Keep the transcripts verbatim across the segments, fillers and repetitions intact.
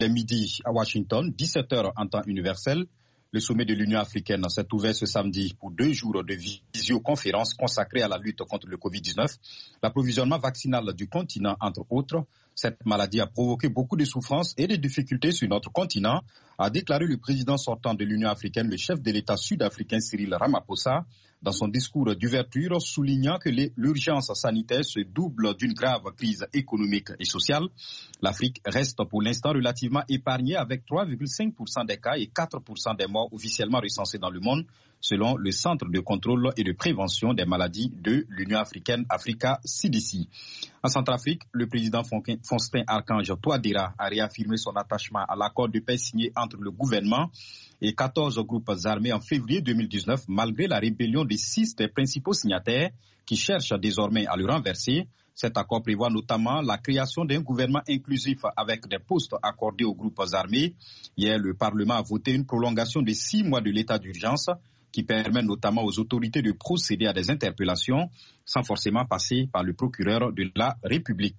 est midi à Washington, dix-sept heures en temps universel. Le sommet de l'Union africaine s'est ouvert ce samedi pour deux jours de visioconférence consacrée à la lutte contre le covid dix-neuf, l'approvisionnement vaccinal du continent, entre autres. Cette maladie a provoqué beaucoup de souffrances et de difficultés sur notre continent, a déclaré le président sortant de l'Union africaine, le chef de l'État sud-africain Cyril Ramaphosa, dans son discours d'ouverture, soulignant que l'urgence sanitaire se double d'une grave crise économique et sociale. L'Afrique reste pour l'instant relativement épargnée avec trois virgule cinq pour cent des cas et quatre pour cent des morts officiellement recensés dans le monde, selon le Centre de contrôle et de prévention des maladies de l'Union africaine, Africa C D C. En Centrafrique, le président Faustin Archange Touadéra a réaffirmé son attachement à l'accord de paix signé entre le gouvernement et quatorze groupes armés en février deux mille dix-neuf, malgré la rébellion de six des principaux signataires qui cherchent désormais à le renverser. Cet accord prévoit notamment la création d'un gouvernement inclusif avec des postes accordés aux groupes armés. Hier, le Parlement a voté une prolongation de six mois de l'état d'urgence qui permet notamment aux autorités de procéder à des interpellations sans forcément passer par le procureur de la République.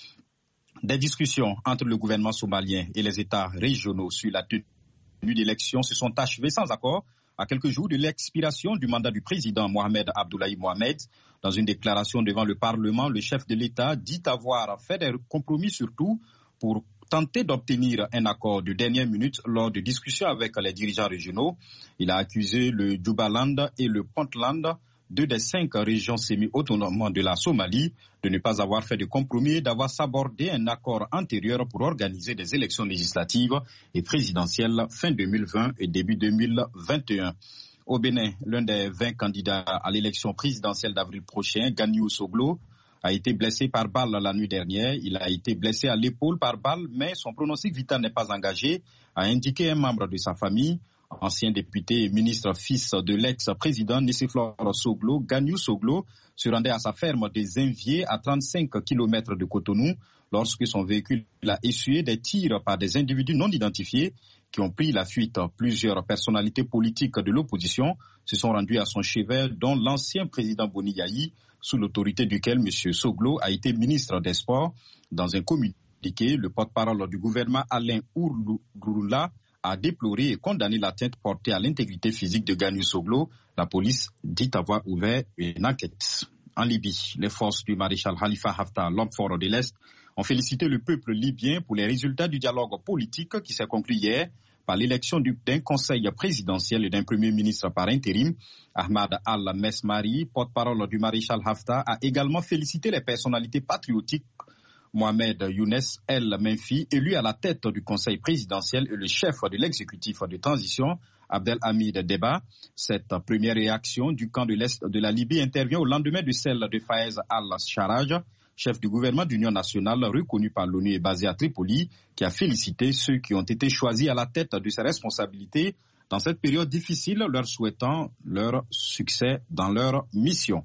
Des discussions entre le gouvernement somalien et les États régionaux sur la tenue d'élections se sont achevées sans accord à quelques jours de l'expiration du mandat du président Mohamed Abdoulaye Mohamed. Dans une déclaration devant le Parlement, le chef de l'État dit avoir fait des compromis surtout pour tenter d'obtenir un accord de dernière minute lors de discussions avec les dirigeants régionaux. Il a accusé le Jubaland et le Puntland, deux des cinq régions semi-autonomes de la Somalie, de ne pas avoir fait de compromis et d'avoir sabordé un accord antérieur pour organiser des élections législatives et présidentielles fin deux mille vingt et début deux mille vingt et un. Au Bénin, l'un des vingt candidats à l'élection présidentielle d'avril prochain, Ganiou Soglo, a été blessé par balle la nuit dernière. Il a été blessé à l'épaule par balle, mais son pronostic vital n'est pas engagé, a indiqué un membre de sa famille. Ancien député et ministre fils de l'ex-président Nicéphore Soglo, Ganiou Soglo se rendait à sa ferme des Enviers à trente-cinq kilomètres de Cotonou lorsque son véhicule a essuyé des tirs par des individus non identifiés qui ont pris la fuite. Plusieurs personnalités politiques de l'opposition se sont rendues à son chevet, dont l'ancien président Boni Yayi, sous l'autorité duquel M. Soglo a été ministre des Sports. Dans un communiqué, le porte-parole du gouvernement Alain Ouroula a déploré et condamné l'atteinte portée à l'intégrité physique de Ganiou Soglo. La police dit avoir ouvert une enquête. En Libye, les forces du maréchal Khalifa Haftar, l'homme fort de l'Est, ont félicité le peuple libyen pour les résultats du dialogue politique qui s'est conclu hier par l'élection d'un conseil présidentiel et d'un premier ministre par intérim. Ahmad Al-Mesmari, porte-parole du maréchal Haftar, a également félicité les personnalités patriotiques Mohamed Younes El Menfi, élu à la tête du conseil présidentiel, et le chef de l'exécutif de transition, Abdelhamid Deba. Cette première réaction du camp de l'Est de la Libye intervient au lendemain de celle de Fayez Al-Sharraj, chef du gouvernement d'union nationale reconnu par l'ONU et basé à Tripoli, qui a félicité ceux qui ont été choisis à la tête de ses responsabilités dans cette période difficile, leur souhaitant leur succès dans leur mission.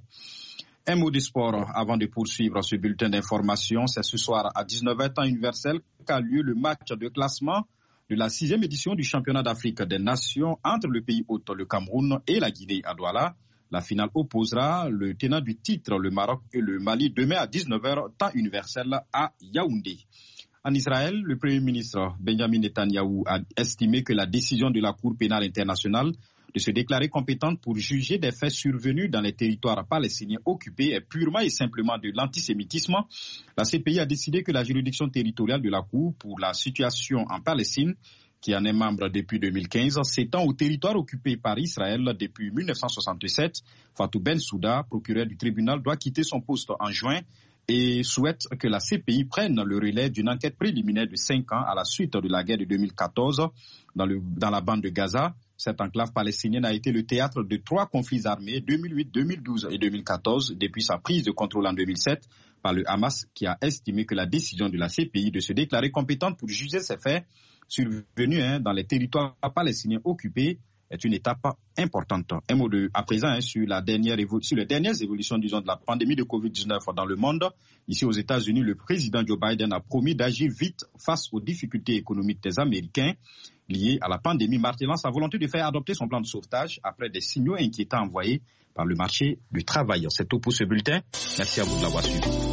Un mot de sport avant de poursuivre ce bulletin d'information. C'est ce soir à dix-neuf heures temps universel qu'a lieu le match de classement de la sixième édition du championnat d'Afrique des Nations entre le pays hôte, le Cameroun, et la Guinée à Douala. La finale opposera le tenant du titre, le Maroc, et le Mali demain à dix-neuf heures temps universel à Yaoundé. En Israël, le Premier ministre Benjamin Netanyahou a estimé que la décision de la Cour pénale internationale de se déclarer compétente pour juger des faits survenus dans les territoires palestiniens occupés est purement et simplement de l'antisémitisme. La C P I a décidé que la juridiction territoriale de la Cour pour la situation en Palestine, qui en est membre depuis deux mille quinze, s'étend au territoire occupé par Israël depuis mille neuf cent soixante-sept. Fatou Bensouda, procureur du tribunal, doit quitter son poste en juin et souhaite que la C P I prenne le relais d'une enquête préliminaire de cinq ans à la suite de la guerre de deux mille quatorze dans, le, dans la bande de Gaza. Cette enclave palestinienne a été le théâtre de trois conflits armés, deux mille huit, deux mille douze et deux mille quatorze, depuis sa prise de contrôle en deux mille sept par le Hamas, qui a estimé que la décision de la C P I de se déclarer compétente pour juger ces faits survenus hein, dans les territoires palestiniens occupés est une étape importante. Un mot de, à présent hein, sur, la dernière évo- sur les dernières évolutions disons, de la pandémie de covid dix-neuf dans le monde. Ici aux États-Unis, le président Joe Biden a promis d'agir vite face aux difficultés économiques des Américains liées à la pandémie, martelant sa volonté de faire adopter son plan de sauvetage après des signaux inquiétants envoyés par le marché du travail. C'est tout pour ce bulletin. Merci à vous de l'avoir suivi.